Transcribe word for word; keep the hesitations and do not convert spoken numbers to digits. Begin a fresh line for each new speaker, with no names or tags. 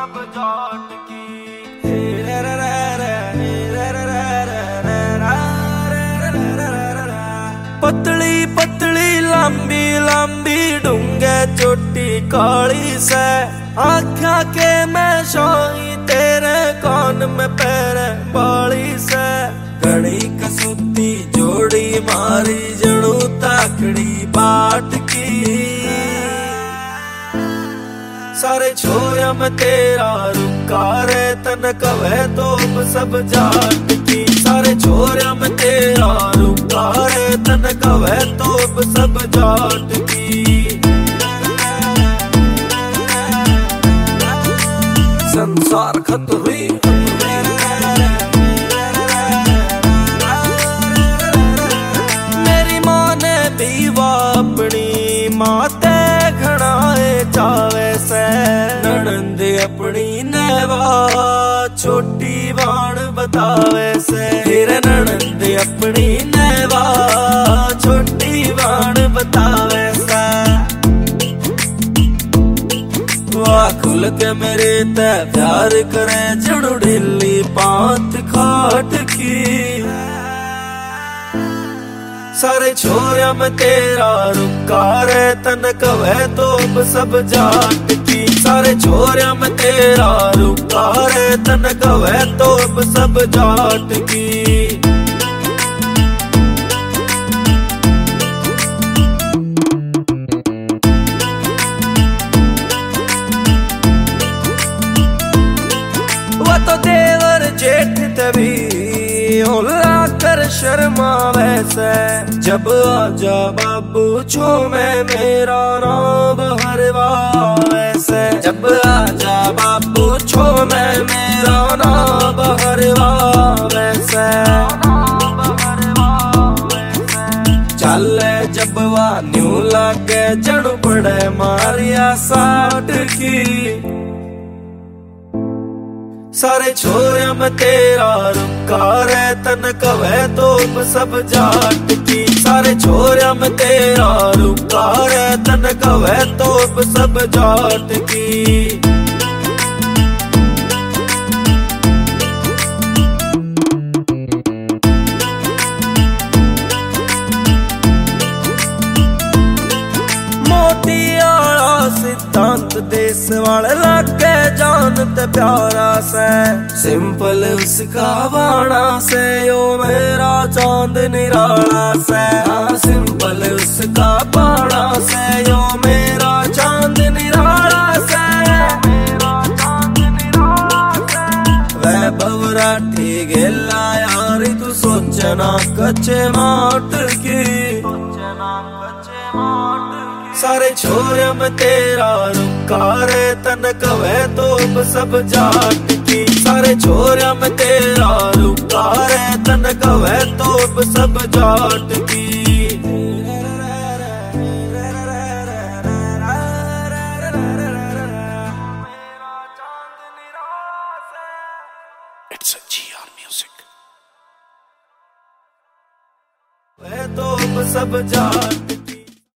सब जाट की। पतली पतली लंबी लंबी डूंगे चोटी काली से, आख्या के मैं शाही तेरे कान में पैर बाली से। घड़ी कसूती जोड़ी मारी जड़ू ताकड़ी बाट की, सारे छोया में तेरा रुका रे तन कवे तो सब जाट की। सारे छोया में तेरा रुका रे तन कवे तो सब जाट की। संसार खत हुई मेरी माँ ने दीवा अपनी माते घड़ाए चावे से। ननंद अपनी नेवा छोटी बाण बतावे से, फिर ननंद अपनी नेवा छोटी बाण बतावे से। वाह खुल के मेरे ते प्यार करे जड़ू ढिल्ली पांत खाट की। सारे छोरिया में तेरा रुका रे तन कवे तो सब जाट की। सारे छोरिया में तेरा रुका रे तन कवे तो सब जाट की। वो तो देवर जेठ तभी होला कर शर्मा वैसे। जब आजा बाबू छो में मेरा नाम हरवा वैसे। जब आजा बाबू छो में मेरा नाम हरवा वैसे। चल जब वा न्यू लागे जड़ पड़े मारिया साठ की। सारे छोरिया में तेरा रुका रे तन कवे तो सब जाट की। सारे छोरिया में तेरा रुका रे तन कवे तो सब जाट की। मोटी आला सिद्धांत देश वाले लागे जानते प्यारा से। सिंपल उसका बाणा से यो मेरा चांद निराला से। हाँ सिंपल उसका बाणा से यो मेरा चांद निराला से। वैभव राठी गेला यारी तू सोचना कच्चे माट की। सारे छोरिया में तेरा रुका रे तन कवे तो सब जाट की। सारे छोरिया में तेरा रुका रे तन कवे तो सब जाट की। It's a G R music। वे तो सब जाट